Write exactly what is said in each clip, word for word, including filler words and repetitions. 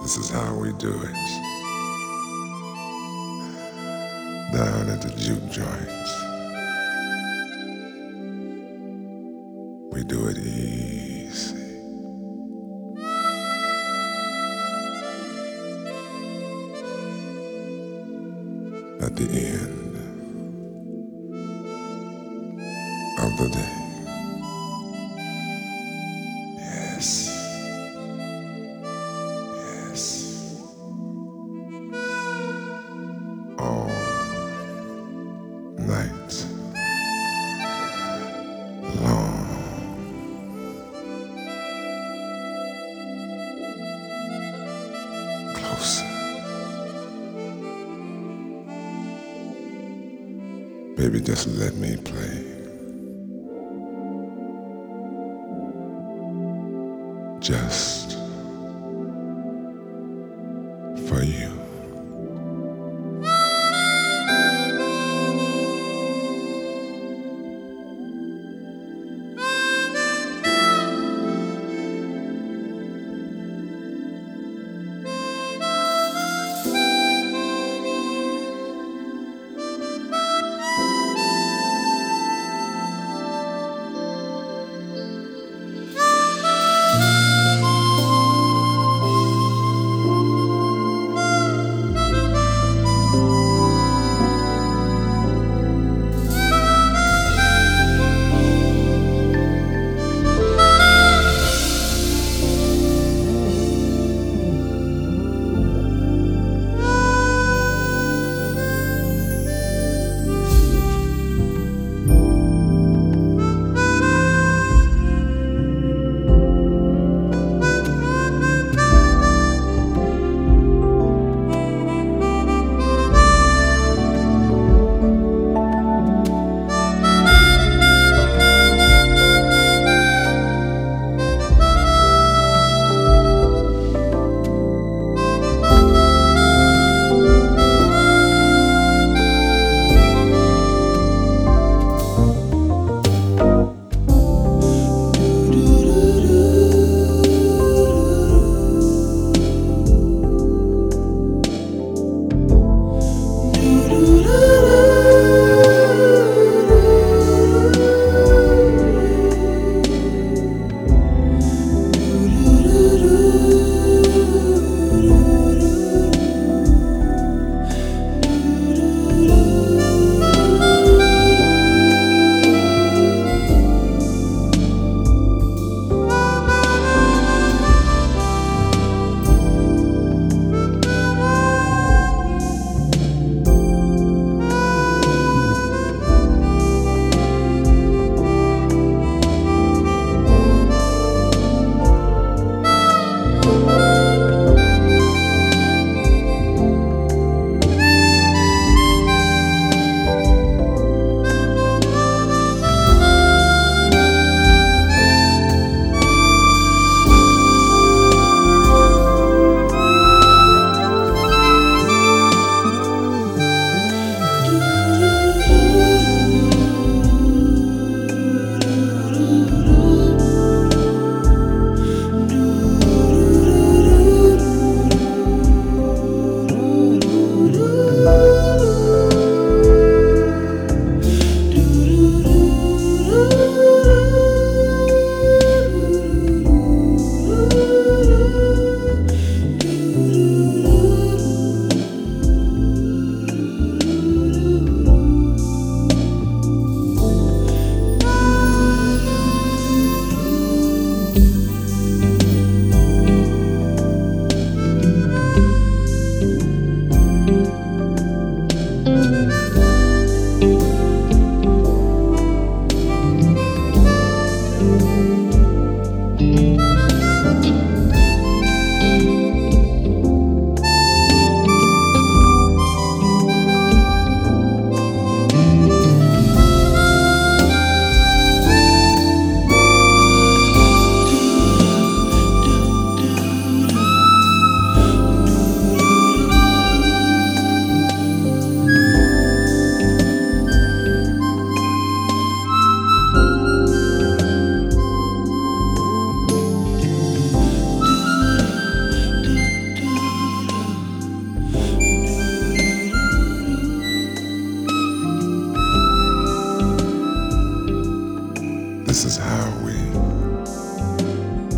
This is how we do it. Down at the juke joints, we do it easy. At the end of the day, yes, yes, all night long. Closer. Baby, just let me play. Just for you.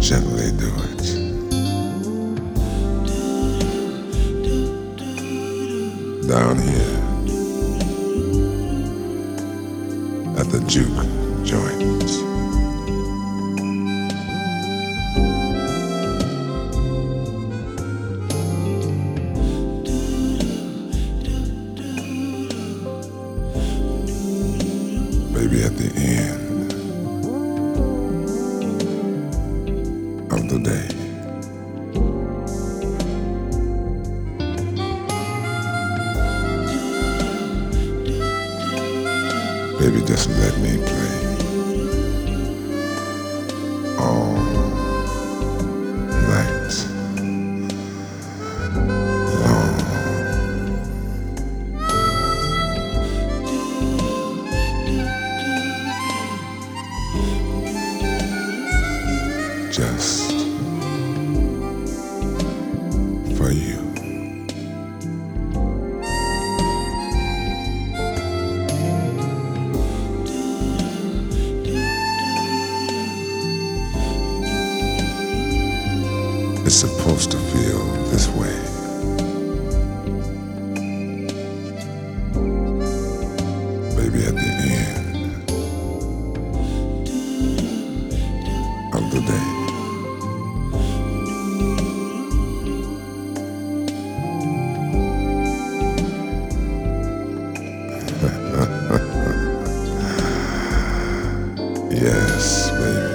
gently do it. Down here at the juke joint. Maybe at the end of the day. Baby, just let me play all night long. Just for you. It's supposed to feel this way. Baby, at the end of the day. Yes, baby,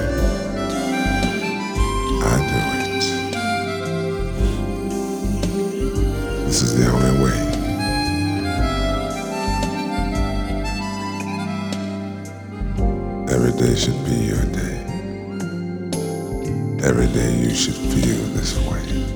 I do it. This is the only way. Every day should be your day. Every day you should feel this way.